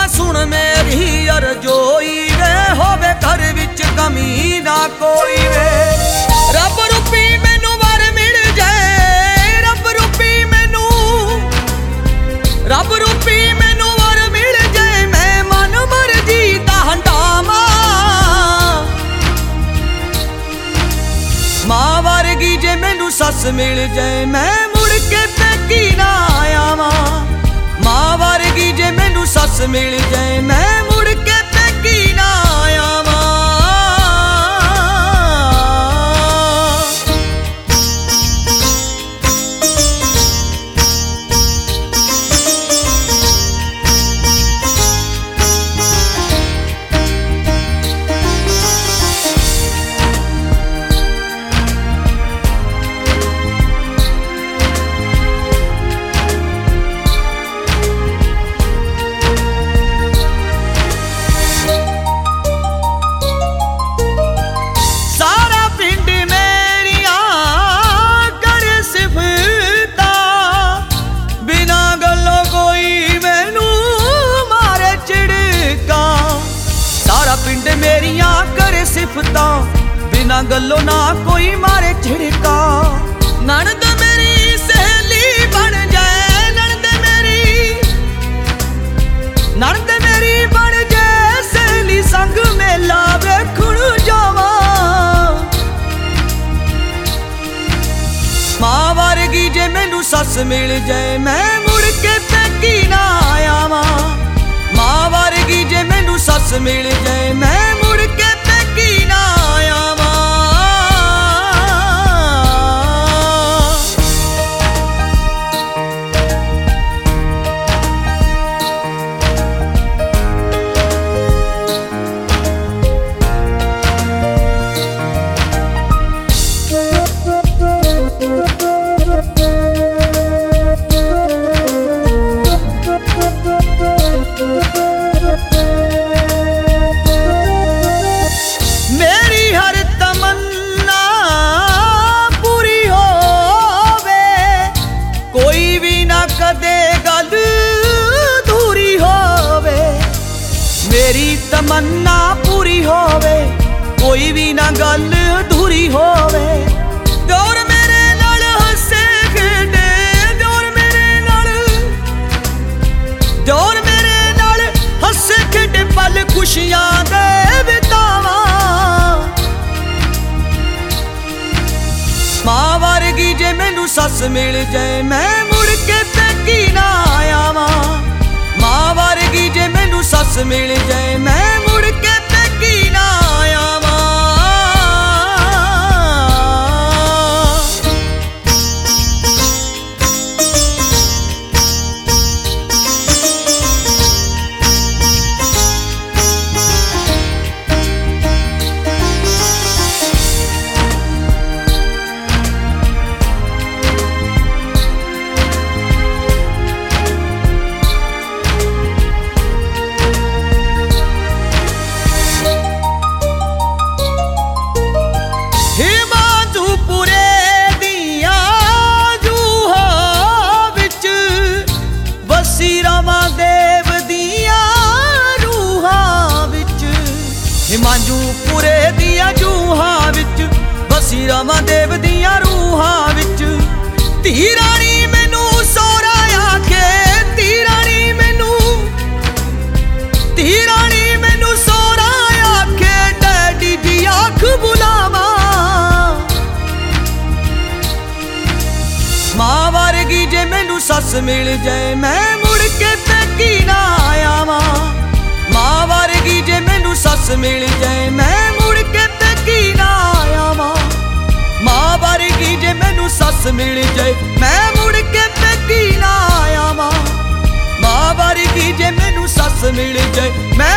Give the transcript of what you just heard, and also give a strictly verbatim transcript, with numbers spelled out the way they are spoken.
सुन मेरी अरजोई वे, होवे घर विच कमी ना कोई वे। रब रूपी मैनू वर मिल जाए, रब रूपी मैनू रब रूपी मैनू वर मिल जाए, मैं मन मर्जी दा हंडावा। मां वर्गी जे मैनू सस मिल जाए, मैं मुड़ के पैकी ना आवा। मां वर्गी जे मैनू सस मिल जाए, मैं मुड़ के पैकी ना आवा। पिंड मेरियां करे सिफता, बिना गल्लों ना कोई मारे झिड़का। ननद मेरी सहेली बन जाए, ननद मेरी ननद मेरी बन जाए सहेली, संग मेला वेखण जावा। मां वर्गी जे मैनू सस मिल जाए, मैं मुड़ के पैकी ना आवा। मां वर्गी जे मैनू सस मिल जाए, मैं मुड़ के पैकी ना आवा। मेरी तमन्ना पूरी होवे, कोई भी ना गल अधूरी होवे। दौर मेरे नाल हसे खेडे, दौर मेरे नाल दौर मेरे नाल हसे खेडे, पल खुशियां दे बितावा। मां वर्गी जे मैनू सस मिल जाए, मैं मुड़ के पैकी ना आवा। मां वर्गी जे मैनू सस मिल जाए, मैं मुड़ के पैकी ना आवा। हिमांजूपुरे दिया जूहां विच बसी रामा देव दिया रूहां विच। धी रानी मैनू सोहरा आखे, धी रानी मैनू धी रानी मैनू सोहरा आखे, डैडी दी आख बुलावा। मां वर्गी जे मैनू सस मिल जाए, मैं मुड़ के पैकी ना आवा। मां वर्गी जे मैनू सस मिल जाए, मैं मुड़ के पैकी ना आवा। मां वर्गी जे मैनू सस मिल जाए, मैं मुड़ के पैकी ना आवा। मां वर्गी जे मैनू सस मिल जाए, मैं